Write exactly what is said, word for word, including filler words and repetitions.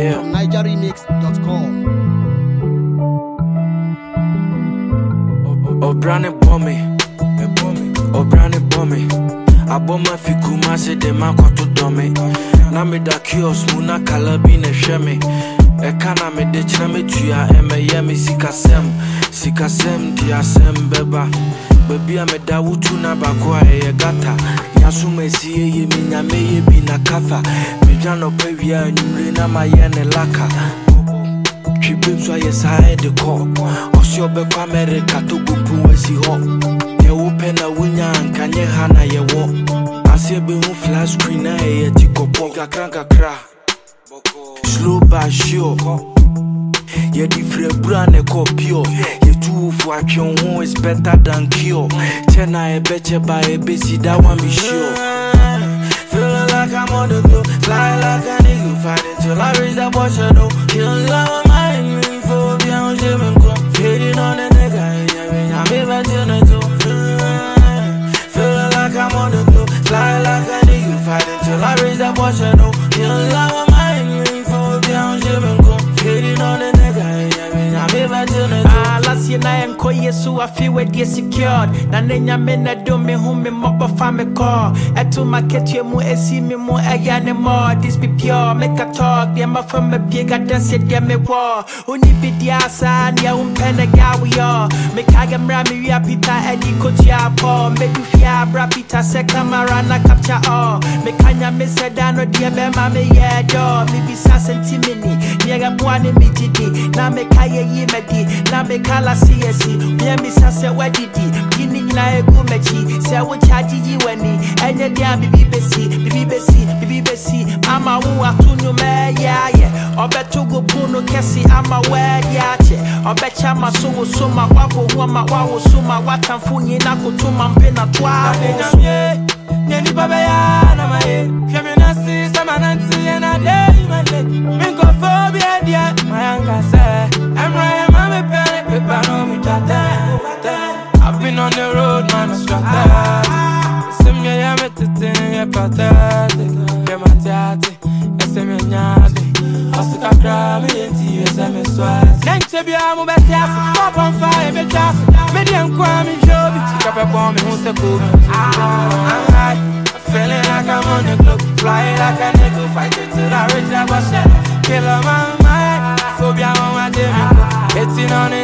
yeah. from niger remix dot com. Obrane bombe, Obrane bombe. Aboma fi Kumasi de makoto dome. Na me da kios muna kalabi ne hweme. E kana me de china me tuya e me ye me sikasem. Sikasem di asem beba. Baby a me da wutu na bakwa e gata. Yasu me siye ye me nyame ye bi na kafa. Me jano pe wia nyumre na ma ye ne laka. Tribim so ye sa e de ko. Osio be kwa America to gupu wesi ho. Ye wupe na wunya nkanye hana ye wo. Asye be hu flash screen na ye tikopo. Kakran kakra slow but sure. Ye di frebra ne kopio. Ye tu fu atyon ho is better than cure. Tena e beche ba e besi that one be sure. Feeling like I'm on the go, fly like a nigga, fighting till I reach that portion. No, killing like my mind, me for beyond Jimmy Crow. Hitting on the nigga, I'm even till the two. Feeling like I'm on the go, fly like a nigga, fighting till I reach that portion. No, killing like my mind, me for beyond Jimmy Crow. Hitting on the nigga, I'm even till the two. Ah, last year I am koye so I feel where they secured. Na nenya me na do me home me mopa fa me call. Eto market you mu esi me mu eya ne more. This be pure, make a talk. They ma from me big I dance it they me war. Uni be the asa ni a umpena ga we all. Me kage mra me wi Peter Eddie Kotia Paul. Me do fia bra Peter se camera na capture all. Me kanya me sedano die be ma me yeah do. Me be sa sentimini. Niega bwane mi jidi. Na me kaya yi me di. Na me kala C S C. Me me sa se wedidi. Gini na egu mechi. Se wo charge yi weni. Enye dia bibi besi. Bibi besi. Bibi besi. Ama wu atunu me yeah yeah. Obe tugu puno kesi ama we yeah che. Obe chama so wo suma wako huama wawo suma. Watamfunyi na kutuma mpena twa. Nyeni baba ya na mae. Fiame na si sama nanti ena day my leg. Minko phobia dia mayanga say. I'm right mama pere pepa no mi tata. I've been on the road man I strata. Semya ya metete ya patate. Ya matiate. Semya nyade. Osika krami enti esa me swat. Nenche bia mo betia. Pop on fire be just. Medium kwami jobi. Chikape bomb me se ko. Ah. Feeling like I'm on the globe, flying like a nigga, fighting till I reach that bus. Kill on my mind, phobia on my demon, hitting on it.